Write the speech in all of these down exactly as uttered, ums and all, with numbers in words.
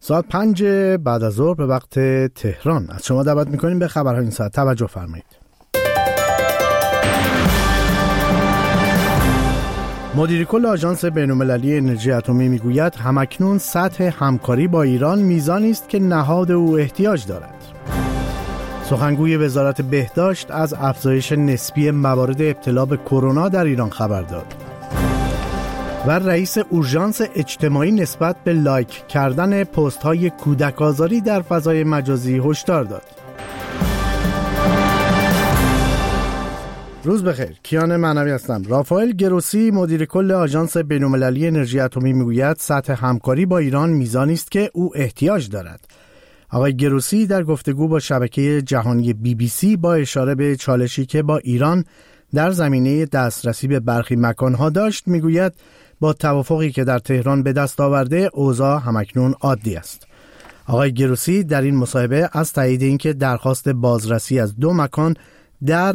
ساعت پنج بعد از ظهر به وقت تهران. از شما دعوت میکنیم به خبرهای این ساعت توجه فرمایید. مدیر کل آژانس بین‌المللی انرژی اتمی میگوید همکنون سطح همکاری با ایران میزانی است که نهاد او احتیاج دارد. سخنگوی وزارت بهداشت از افزایش نسبی موارد ابتلا به کرونا در ایران خبر داد. و رئیس اورژانس اجتماعی نسبت به لایک کردن پست های کودک آزاری در فضای مجازی هشدار داد. روز بخیر، کیان معنوی هستم. رافائل گروسی مدیر کل آژانس بین‌المللی انرژی اتمی میگوید سطح همکاری با ایران میزانی است که او احتیاج دارد. آقای گروسی در گفتگو با شبکه جهانی بی بی سی با اشاره به چالشی که با ایران در زمینه دسترسی به برخی مکانها داشت میگوید با توافقی که در تهران به دست آورده اوضاع همکنون عادی است. آقای گروسی در این مصاحبه از تایید اینکه درخواست بازرسی از دو مکان در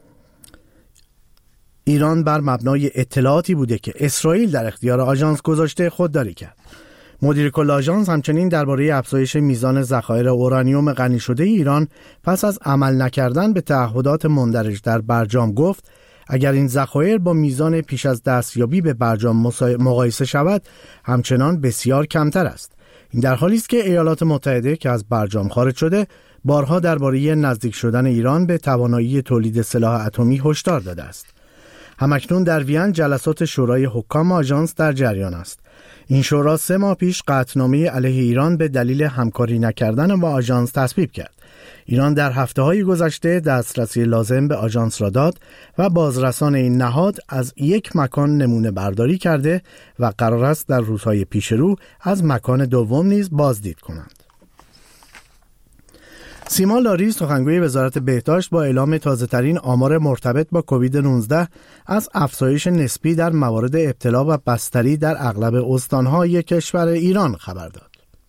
ایران بر مبنای اطلاعاتی بوده که اسرائیل در اختیار آژانس گذاشته خودداری کرد. مدیر کل آژانس همچنین درباره افزایش میزان ذخایر اورانیوم غنی شده ایران پس از عمل نکردن به تعهدات مندرج در برجام گفت اگر این ذخایر با میزان پیش از دستیابی به برجام مقایسه شود همچنان بسیار کمتر است. این در حالی است که ایالات متحده که از برجام خارج شده بارها درباره نزدیک شدن ایران به توانایی تولید سلاح اتمی هشدار داده است. همکنون در وین جلسات شورای حکام آژانس در جریان است. این شورا سه ماه پیش قطعنامه علیه ایران به دلیل همکاری نکردن با آژانس تصویب کرد. ایران در هفته‌های گذشته دسترسی لازم به آژانس را داد و بازرسان این نهاد از یک مکان نمونه برداری کرده و قرار است در روزهای پیش رو از مکان دوم نیز بازدید کنند. سیما لاری سخنگوی وزارت بهداشت با اعلام تازه‌ترین آمار مرتبط با کووید نوزده از افزایش نسبی در موارد ابتلا و بستری در اغلب استان‌های کشور ایران خبر داد.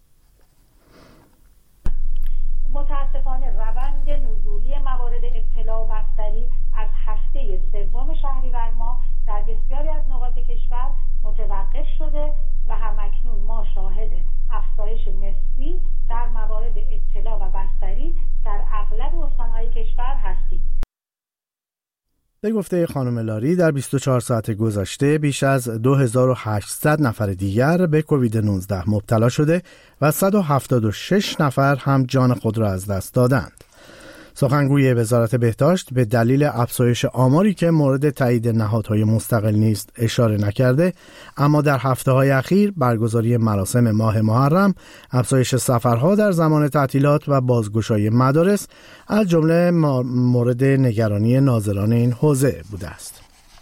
متاسفانه روند نزولی موارد ابتلا و بستری از هفته سوم شهریور ماه در بسیاری از نقاط کشور متوقف شده و همکنون ما شاهد افزایش نسبی در موارد ابتلا و بستری در اغلب استان‌های کشور هستیم. به گفته خانم لاری در بیست و چهار ساعت گذشته بیش از دو هزار و هشتصد نفر دیگر به کووید نوزده مبتلا شده و صد و هفتاد و شش نفر هم جان خود را از دست دادند. سخنگوی وزارت بهداشت به دلیل افزایش آماری که مورد تایید نهادهای مستقل نیست اشاره نکرده، اما در هفته‌های اخیر برگزاری مراسم ماه محرم، افزایش سفرها در زمان تعطیلات و بازگشایی مدارس از جمله مورد نگرانی ناظران این حوزه بوده است.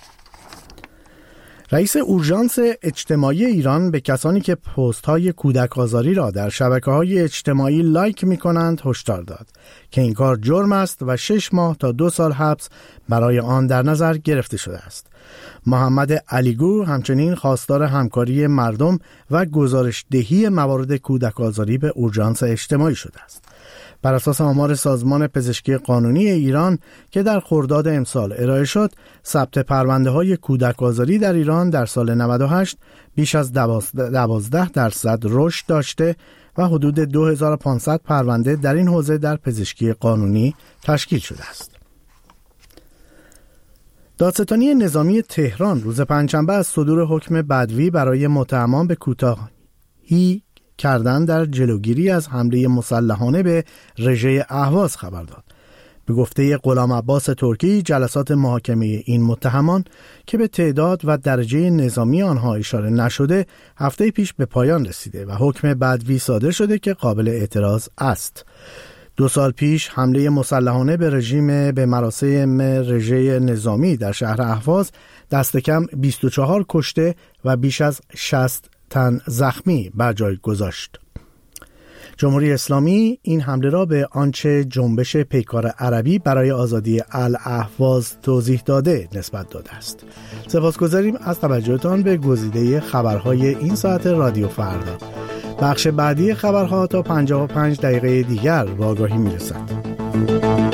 رئیس اورژانس اجتماعی ایران به کسانی که پست‌های کودک آزاری را در شبکه‌های اجتماعی لایک می‌کنند هشدار داد که این کار جرم است و شش ماه تا دو سال حبس برای آن در نظر گرفته شده است. محمد علیگو همچنین خواستار همکاری مردم و گزارش دهی موارد کودک آزاری به اورژانس اجتماعی شده است. بر اساس آمار سازمان پزشکی قانونی ایران که در خرداد امسال ارائه شد، ثبت پرونده‌های کودک آزاری در ایران در سال نود و هشت بیش از دوازده درصد رشد داشته و حدود دو هزار و پانصد پرونده در این حوزه در پزشکی قانونی تشکیل شده است. دادستانی نظامی تهران روز پنجشنبه از صدور حکم بدوی برای متهمان به کوتاهی کردن در جلوگیری از حمله مسلحانه به رژه اهواز خبر داد. به گفته غلام عباس ترکی، جلسات محاکمه این متهمان که به تعداد و درجه نظامی آنها اشاره نشده هفته پیش به پایان رسیده و حکم بدوی صادر شده که قابل اعتراض است. دو سال پیش حمله مسلحانه به رژیم به مراسم رژه نظامی در شهر اهواز دست کم بیست و چهار کشته و بیش از شصت تن زخمی بر جای گذاشت. جمهوری اسلامی این حمله را به آنچه جنبش پیکار عربی برای آزادی الاهواز توضیح داده نسبت داده است. سپاسگزاریم از توجهتان به گزیده خبرهای این ساعت رادیو فردا. بخش بعدی خبرها تا پنجاه و پنج دقیقه دیگر به آگاهی میرسد.